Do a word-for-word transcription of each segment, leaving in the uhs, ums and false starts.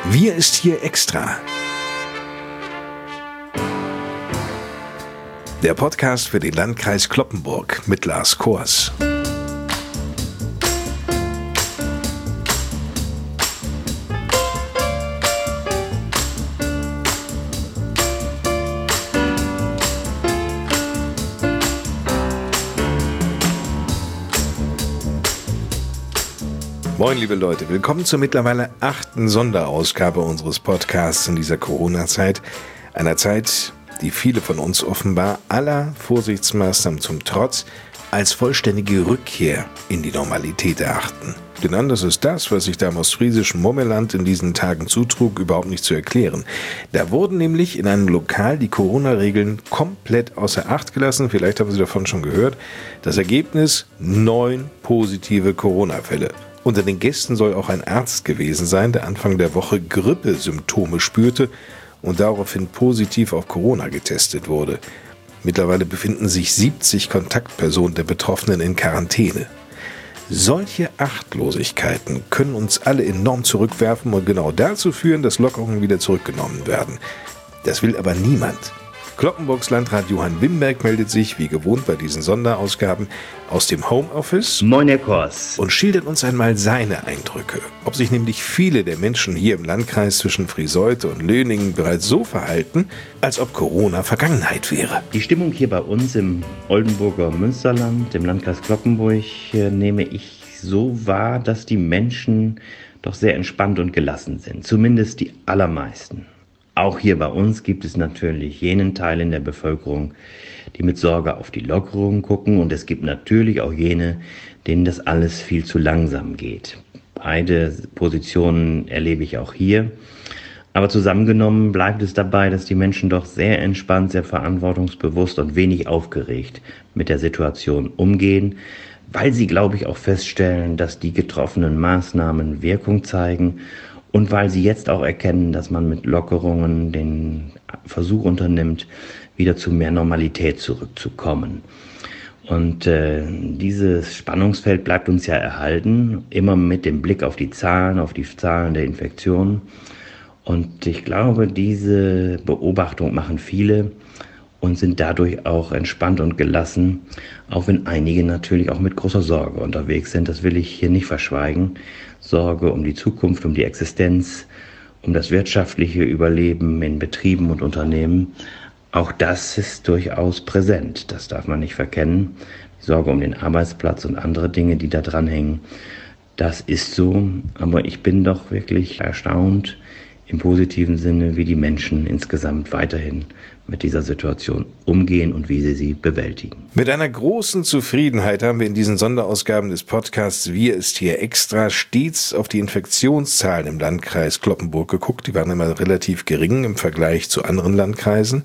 Wir ist hier extra. Der Podcast für den Landkreis Cloppenburg mit Lars Kors. Moin liebe Leute, willkommen zur mittlerweile achten Sonderausgabe unseres Podcasts in dieser Corona-Zeit. Einer Zeit, die viele von uns offenbar aller Vorsichtsmaßnahmen zum Trotz als vollständige Rückkehr in die Normalität erachten. Denn anders ist das, was sich da im ostfriesischen Murmeland in diesen Tagen zutrug, überhaupt nicht zu erklären. Da wurden nämlich in einem Lokal die Corona-Regeln komplett außer Acht gelassen. Vielleicht haben Sie davon schon gehört. Das Ergebnis: neun positive Corona-Fälle. Unter den Gästen soll auch ein Arzt gewesen sein, der Anfang der Woche Grippesymptome spürte und daraufhin positiv auf Corona getestet wurde. Mittlerweile befinden sich siebzig Kontaktpersonen der Betroffenen in Quarantäne. Solche Achtlosigkeiten können uns alle enorm zurückwerfen und genau dazu führen, dass Lockerungen wieder zurückgenommen werden. Das will aber niemand. Cloppenburgs Landrat Johann Wimberg meldet sich, wie gewohnt bei diesen Sonderausgaben, aus dem Homeoffice. Moin, Herr Kors. Und schildert uns einmal seine Eindrücke. Ob sich nämlich viele der Menschen hier im Landkreis zwischen Friseute und Löningen bereits so verhalten, als ob Corona Vergangenheit wäre. Die Stimmung hier bei uns im Oldenburger Münsterland, im Landkreis Cloppenburg, äh, nehme ich so wahr, dass die Menschen doch sehr entspannt und gelassen sind. Zumindest die allermeisten. Auch hier bei uns gibt es natürlich jenen Teil in der Bevölkerung, die mit Sorge auf die Lockerungen gucken, und es gibt natürlich auch jene, denen das alles viel zu langsam geht. Beide Positionen erlebe ich auch hier. Aber zusammengenommen bleibt es dabei, dass die Menschen doch sehr entspannt, sehr verantwortungsbewusst und wenig aufgeregt mit der Situation umgehen, weil sie, glaube ich, auch feststellen, dass die getroffenen Maßnahmen Wirkung zeigen. Und weil sie jetzt auch erkennen, dass man mit Lockerungen den Versuch unternimmt, wieder zu mehr Normalität zurückzukommen. Und äh, dieses Spannungsfeld bleibt uns ja erhalten, immer mit dem Blick auf die Zahlen, auf die Zahlen der Infektionen. Und ich glaube, diese Beobachtung machen viele und sind dadurch auch entspannt und gelassen, auch wenn einige natürlich auch mit großer Sorge unterwegs sind. Das will ich hier nicht verschweigen. Sorge um die Zukunft, um die Existenz, um das wirtschaftliche Überleben in Betrieben und Unternehmen. Auch das ist durchaus präsent, das darf man nicht verkennen. Die Sorge um den Arbeitsplatz und andere Dinge, die da dranhängen, das ist so. Aber ich bin doch wirklich erstaunt im positiven Sinne, wie die Menschen insgesamt weiterhin mit dieser Situation umgehen und wie sie sie bewältigen. Mit einer großen Zufriedenheit haben wir in diesen Sonderausgaben des Podcasts Wir ist hier extra stets auf die Infektionszahlen im Landkreis Cloppenburg geguckt. Die waren immer relativ gering im Vergleich zu anderen Landkreisen.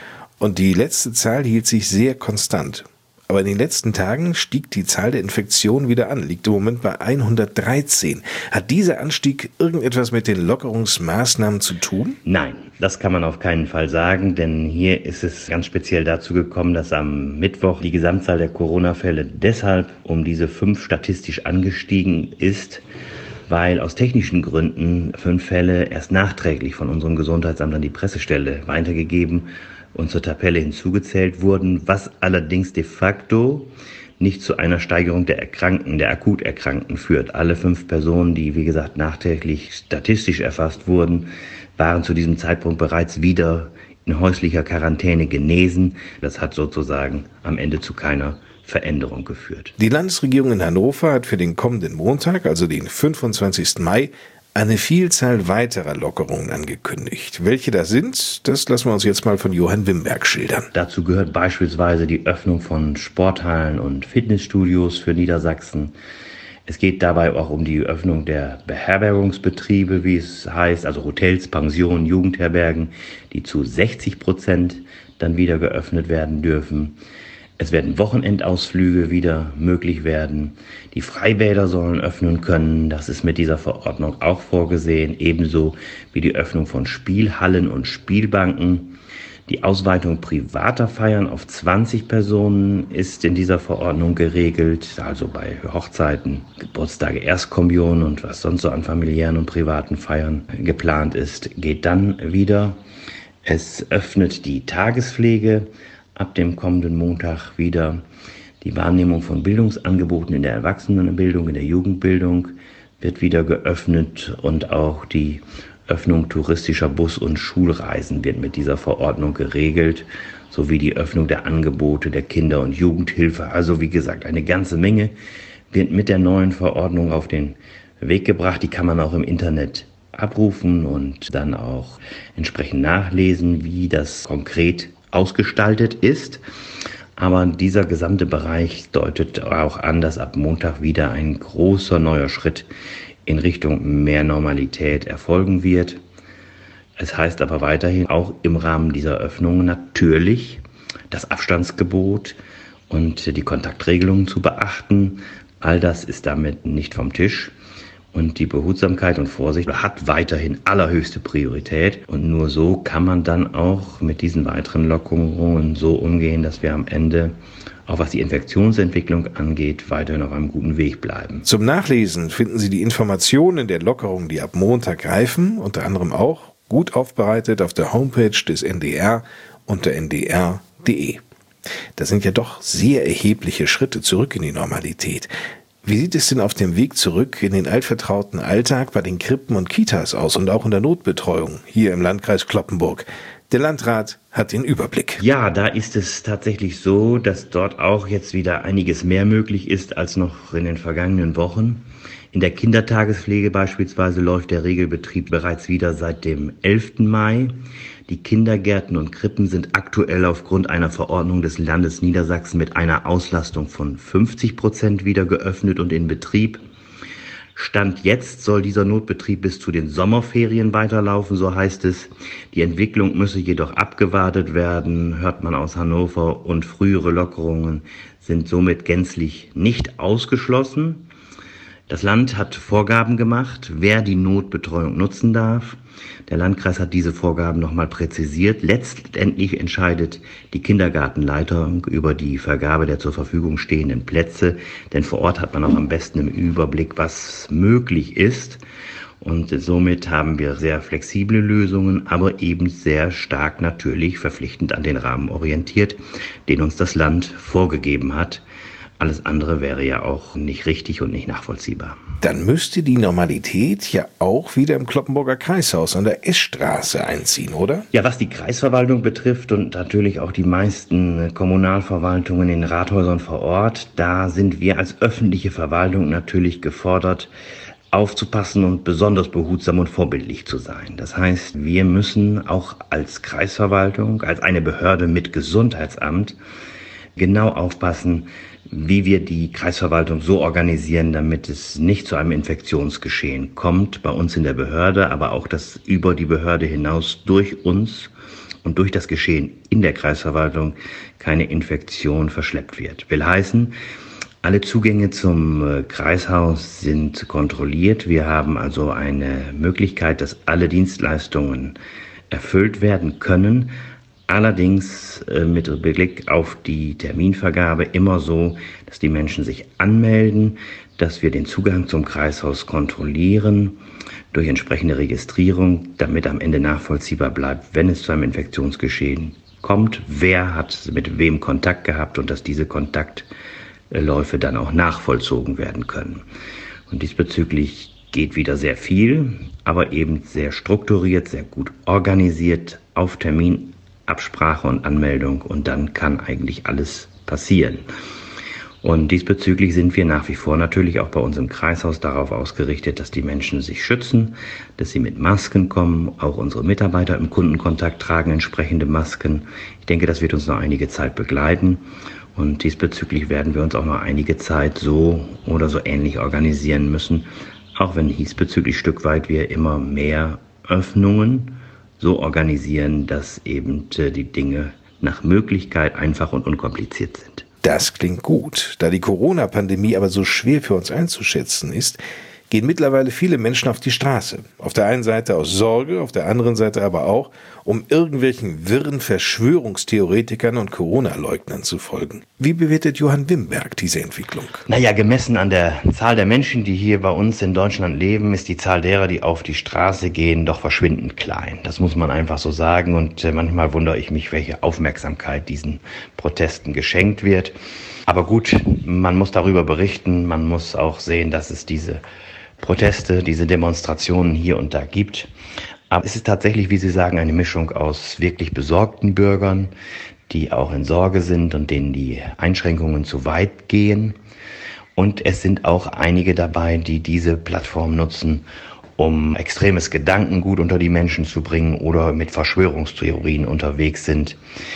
Und die letzte Zahl hielt sich sehr konstant. Aber in den letzten Tagen stieg die Zahl der Infektionen wieder an, liegt im Moment bei hundertdreizehn. Hat dieser Anstieg irgendetwas mit den Lockerungsmaßnahmen zu tun? Nein, das kann man auf keinen Fall sagen, denn hier ist es ganz speziell dazu gekommen, dass am Mittwoch die Gesamtzahl der Corona-Fälle deshalb um diese fünf statistisch angestiegen ist, weil aus technischen Gründen fünf Fälle erst nachträglich von unserem Gesundheitsamt an die Pressestelle weitergegeben und zur Tabelle hinzugezählt wurden, was allerdings de facto nicht zu einer Steigerung der Erkrankten, der Akuterkrankten führt. Alle fünf Personen, die wie gesagt nachträglich statistisch erfasst wurden, waren zu diesem Zeitpunkt bereits wieder in häuslicher Quarantäne genesen. Das hat sozusagen am Ende zu keiner Veränderung geführt. Die Landesregierung in Hannover hat für den kommenden Montag, also den fünfundzwanzigsten Mai, eine Vielzahl weiterer Lockerungen angekündigt. Welche das sind, das lassen wir uns jetzt mal von Johann Wimberg schildern. Dazu gehört beispielsweise die Öffnung von Sporthallen und Fitnessstudios für Niedersachsen. Es geht dabei auch um die Öffnung der Beherbergungsbetriebe, wie es heißt, also Hotels, Pensionen, Jugendherbergen, die zu sechzig Prozent dann wieder geöffnet werden dürfen. Es werden Wochenendausflüge wieder möglich werden. Die Freibäder sollen öffnen können. Das ist mit dieser Verordnung auch vorgesehen. Ebenso wie die Öffnung von Spielhallen und Spielbanken. Die Ausweitung privater Feiern auf zwanzig Personen ist in dieser Verordnung geregelt, also bei Hochzeiten, Geburtstage, Erstkommunion und was sonst so an familiären und privaten Feiern geplant ist, geht dann wieder. Es öffnet die Tagespflege ab dem kommenden Montag wieder. Die Wahrnehmung von Bildungsangeboten in der Erwachsenenbildung, in der Jugendbildung wird wieder geöffnet und auch die Öffnung touristischer Bus- und Schulreisen wird mit dieser Verordnung geregelt, sowie die Öffnung der Angebote der Kinder- und Jugendhilfe. Also wie gesagt, eine ganze Menge wird mit der neuen Verordnung auf den Weg gebracht. Die kann man auch im Internet abrufen und dann auch entsprechend nachlesen, wie das konkret ausgestaltet ist. Aber dieser gesamte Bereich deutet auch an, dass ab Montag wieder ein großer neuer Schritt in Richtung mehr Normalität erfolgen wird. Es heißt aber weiterhin auch im Rahmen dieser Öffnung natürlich das Abstandsgebot und die Kontaktregelungen zu beachten. All das ist damit nicht vom Tisch. Und die Behutsamkeit und Vorsicht hat weiterhin allerhöchste Priorität. Und nur so kann man dann auch mit diesen weiteren Lockerungen so umgehen, dass wir am Ende, auch was die Infektionsentwicklung angeht, weiterhin auf einem guten Weg bleiben. Zum Nachlesen finden Sie die Informationen der Lockerungen, die ab Montag greifen, unter anderem auch gut aufbereitet auf der Homepage des N D R unter n d r punkt d e. Das sind ja doch sehr erhebliche Schritte zurück in die Normalität. Wie sieht es denn auf dem Weg zurück in den altvertrauten Alltag bei den Krippen und Kitas aus und auch in der Notbetreuung hier im Landkreis Cloppenburg? Der Landrat hat den Überblick. Ja, da ist es tatsächlich so, dass dort auch jetzt wieder einiges mehr möglich ist als noch in den vergangenen Wochen. In der Kindertagespflege beispielsweise läuft der Regelbetrieb bereits wieder seit dem elften Mai. Die Kindergärten und Krippen sind aktuell aufgrund einer Verordnung des Landes Niedersachsen mit einer Auslastung von fünfzig Prozent wieder geöffnet und in Betrieb. Stand jetzt soll dieser Notbetrieb bis zu den Sommerferien weiterlaufen, so heißt es. Die Entwicklung müsse jedoch abgewartet werden, hört man aus Hannover, und frühere Lockerungen sind somit gänzlich nicht ausgeschlossen. Das Land hat Vorgaben gemacht, wer die Notbetreuung nutzen darf. Der Landkreis hat diese Vorgaben nochmal präzisiert. Letztendlich entscheidet die Kindergartenleitung über die Vergabe der zur Verfügung stehenden Plätze, denn vor Ort hat man auch am besten im Überblick, was möglich ist. Und somit haben wir sehr flexible Lösungen, aber eben sehr stark natürlich verpflichtend an den Rahmen orientiert, den uns das Land vorgegeben hat. Alles andere wäre ja auch nicht richtig und nicht nachvollziehbar. Dann müsste die Normalität ja auch wieder im Cloppenburger Kreishaus an der Eschstraße einziehen, oder? Ja, was die Kreisverwaltung betrifft und natürlich auch die meisten Kommunalverwaltungen in Rathäusern vor Ort, da sind wir als öffentliche Verwaltung natürlich gefordert, aufzupassen und besonders behutsam und vorbildlich zu sein. Das heißt, wir müssen auch als Kreisverwaltung, als eine Behörde mit Gesundheitsamt genau aufpassen, wie wir die Kreisverwaltung so organisieren, damit es nicht zu einem Infektionsgeschehen kommt, bei uns in der Behörde, aber auch, dass über die Behörde hinaus durch uns und durch das Geschehen in der Kreisverwaltung keine Infektion verschleppt wird. Will heißen, alle Zugänge zum Kreishaus sind kontrolliert. Wir haben also eine Möglichkeit, dass alle Dienstleistungen erfüllt werden können. Allerdings äh, mit Blick auf die Terminvergabe immer so, dass die Menschen sich anmelden, dass wir den Zugang zum Kreishaus kontrollieren durch entsprechende Registrierung, damit am Ende nachvollziehbar bleibt, wenn es zu einem Infektionsgeschehen kommt, wer hat mit wem Kontakt gehabt und dass diese Kontaktläufe dann auch nachvollzogen werden können. Und diesbezüglich geht wieder sehr viel, aber eben sehr strukturiert, sehr gut organisiert, auf Termin, Absprache und Anmeldung, und dann kann eigentlich alles passieren. Und diesbezüglich sind wir nach wie vor natürlich auch bei uns im Kreishaus darauf ausgerichtet, dass die Menschen sich schützen, dass sie mit Masken kommen. Auch unsere Mitarbeiter im Kundenkontakt tragen entsprechende Masken. Ich denke, das wird uns noch einige Zeit begleiten. Und diesbezüglich werden wir uns auch noch einige Zeit so oder so ähnlich organisieren müssen, auch wenn diesbezüglich Stück weit wir immer mehr Öffnungen so organisieren, dass eben die Dinge nach Möglichkeit einfach und unkompliziert sind. Das klingt gut. Da die Corona-Pandemie aber so schwer für uns einzuschätzen ist, gehen mittlerweile viele Menschen auf die Straße. Auf der einen Seite aus Sorge, auf der anderen Seite aber auch, um irgendwelchen wirren Verschwörungstheoretikern und Corona-Leugnern zu folgen. Wie bewertet Johann Wimberg diese Entwicklung? Naja, gemessen an der Zahl der Menschen, die hier bei uns in Deutschland leben, ist die Zahl derer, die auf die Straße gehen, doch verschwindend klein. Das muss man einfach so sagen. Und äh, manchmal wundere ich mich, welche Aufmerksamkeit diesen Protesten geschenkt wird. Aber gut, man muss darüber berichten. Man muss auch sehen, dass es diese Proteste, diese Demonstrationen hier und da gibt. Aber es ist tatsächlich, wie Sie sagen, eine Mischung aus wirklich besorgten Bürgern, die auch in Sorge sind und denen die Einschränkungen zu weit gehen. Und es sind auch einige dabei, die diese Plattform nutzen, um extremes Gedankengut unter die Menschen zu bringen oder mit Verschwörungstheorien unterwegs sind.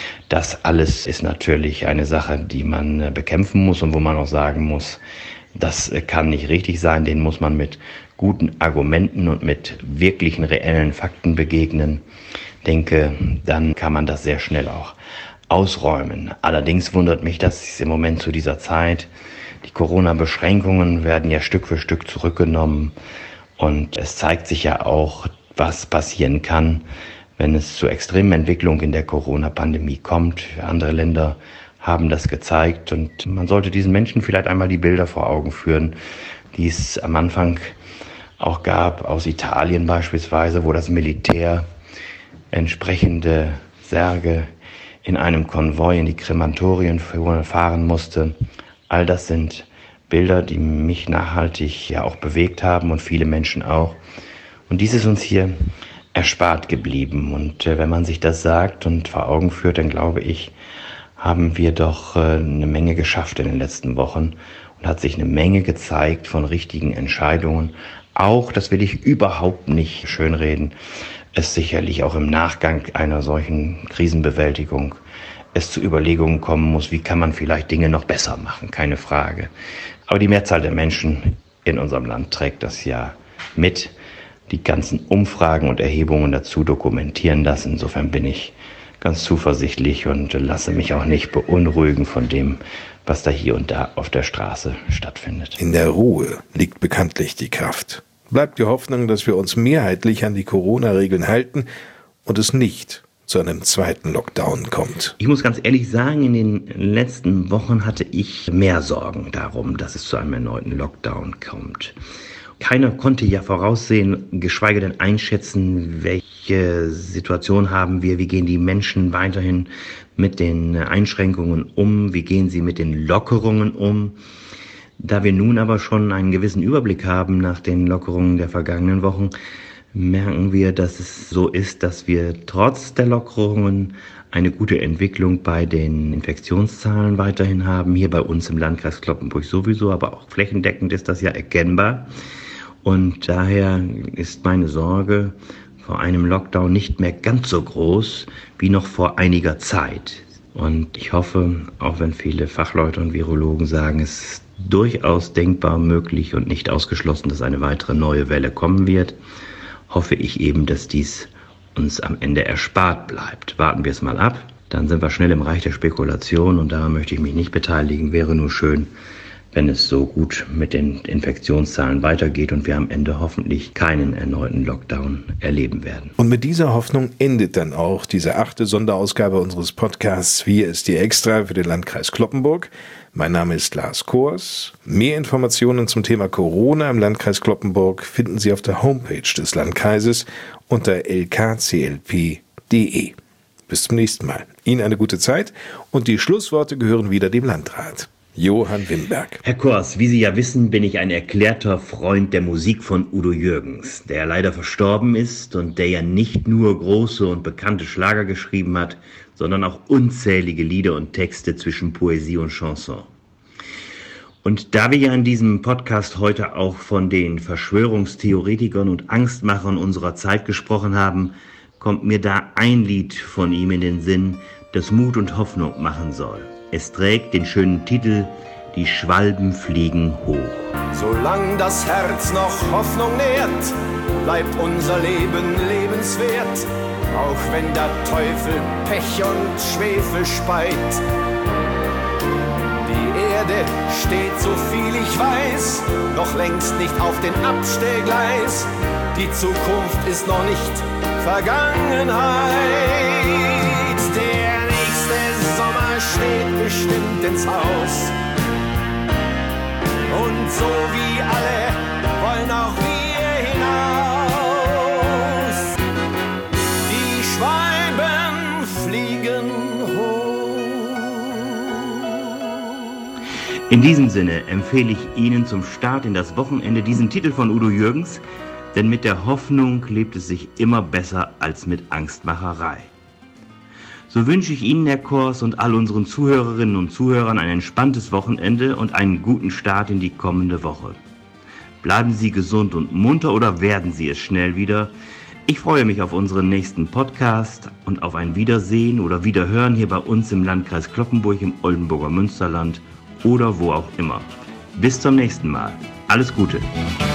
Das alles ist natürlich eine Sache, die man bekämpfen muss und wo man auch sagen muss, das kann nicht richtig sein, den muss man mit guten Argumenten und mit wirklichen reellen Fakten begegnen. Ich denke, dann kann man das sehr schnell auch ausräumen. Allerdings wundert mich, dass im Moment zu dieser Zeit die Corona-Beschränkungen werden ja Stück für Stück zurückgenommen und es zeigt sich ja auch, was passieren kann, wenn es zu extremen Entwicklungen in der Corona-Pandemie kommt. Andere Länder haben das gezeigt und man sollte diesen Menschen vielleicht einmal die Bilder vor Augen führen, die es am Anfang auch gab, aus Italien beispielsweise, wo das Militär entsprechende Särge in einem Konvoi in die Krematorien fahren musste. All das sind Bilder, die mich nachhaltig ja auch bewegt haben und viele Menschen auch. Und dies ist uns hier erspart geblieben. Und äh, wenn man sich das sagt und vor Augen führt, dann glaube ich, haben wir doch äh, eine Menge geschafft in den letzten Wochen und hat sich eine Menge gezeigt von richtigen Entscheidungen. Auch, das will ich überhaupt nicht schönreden, es sicherlich auch im Nachgang einer solchen Krisenbewältigung es zu Überlegungen kommen muss, wie kann man vielleicht Dinge noch besser machen, keine Frage. Aber die Mehrzahl der Menschen in unserem Land trägt das ja mit. Die ganzen Umfragen und Erhebungen dazu dokumentieren das. Insofern bin ich ganz zuversichtlich und lasse mich auch nicht beunruhigen von dem, was da hier und da auf der Straße stattfindet. In der Ruhe liegt bekanntlich die Kraft. Bleibt die Hoffnung, dass wir uns mehrheitlich an die Corona-Regeln halten und es nicht zu einem zweiten Lockdown kommt. Ich muss ganz ehrlich sagen, in den letzten Wochen hatte ich mehr Sorgen darum, dass es zu einem erneuten Lockdown kommt. Keiner konnte ja voraussehen, geschweige denn einschätzen, welche Situation haben wir, wie gehen die Menschen weiterhin mit den Einschränkungen um, wie gehen sie mit den Lockerungen um. Da wir nun aber schon einen gewissen Überblick haben nach den Lockerungen der vergangenen Wochen, merken wir, dass es so ist, dass wir trotz der Lockerungen eine gute Entwicklung bei den Infektionszahlen weiterhin haben. Hier bei uns im Landkreis Cloppenburg sowieso, aber auch flächendeckend ist das ja erkennbar. Und daher ist meine Sorge vor einem Lockdown nicht mehr ganz so groß wie noch vor einiger Zeit. Und ich hoffe, auch wenn viele Fachleute und Virologen sagen, es ist durchaus denkbar, möglich und nicht ausgeschlossen, dass eine weitere neue Welle kommen wird, hoffe ich eben, dass dies uns am Ende erspart bleibt. Warten wir es mal ab, dann sind wir schnell im Reich der Spekulation und daran möchte ich mich nicht beteiligen. Wäre nur schön, wenn es so gut mit den Infektionszahlen weitergeht und wir am Ende hoffentlich keinen erneuten Lockdown erleben werden. Und mit dieser Hoffnung endet dann auch diese achte Sonderausgabe unseres Podcasts Wir ist die Extra für den Landkreis Cloppenburg. Mein Name ist Lars Kors. Mehr Informationen zum Thema Corona im Landkreis Cloppenburg finden Sie auf der Homepage des Landkreises unter l k c l p punkt d e. Bis zum nächsten Mal. Ihnen eine gute Zeit und die Schlussworte gehören wieder dem Landrat. Johann Wimberg. Herr Kors, wie Sie ja wissen, bin ich ein erklärter Freund der Musik von Udo Jürgens, der leider verstorben ist und der ja nicht nur große und bekannte Schlager geschrieben hat, sondern auch unzählige Lieder und Texte zwischen Poesie und Chanson. Und da wir ja in diesem Podcast heute auch von den Verschwörungstheoretikern und Angstmachern unserer Zeit gesprochen haben, kommt mir da ein Lied von ihm in den Sinn, das Mut und Hoffnung machen soll. Es trägt den schönen Titel Die Schwalben fliegen hoch. Solang das Herz noch Hoffnung nährt, bleibt unser Leben lebenswert, auch wenn der Teufel Pech und Schwefel speit. Die Erde steht, so viel ich weiß, noch längst nicht auf dem Abstellgleis. Die Zukunft ist noch nicht Vergangenheit. Der nächste Sommer steht bestimmt ins Haus. Und so wie alle wollen auch wir hinaus. Die Schwalben fliegen hoch. In diesem Sinne empfehle ich Ihnen zum Start in das Wochenende diesen Titel von Udo Jürgens, denn mit der Hoffnung lebt es sich immer besser als mit Angstmacherei. So wünsche ich Ihnen, Herr Kors, und all unseren Zuhörerinnen und Zuhörern ein entspanntes Wochenende und einen guten Start in die kommende Woche. Bleiben Sie gesund und munter oder werden Sie es schnell wieder. Ich freue mich auf unseren nächsten Podcast und auf ein Wiedersehen oder Wiederhören hier bei uns im Landkreis Cloppenburg im Oldenburger Münsterland oder wo auch immer. Bis zum nächsten Mal. Alles Gute.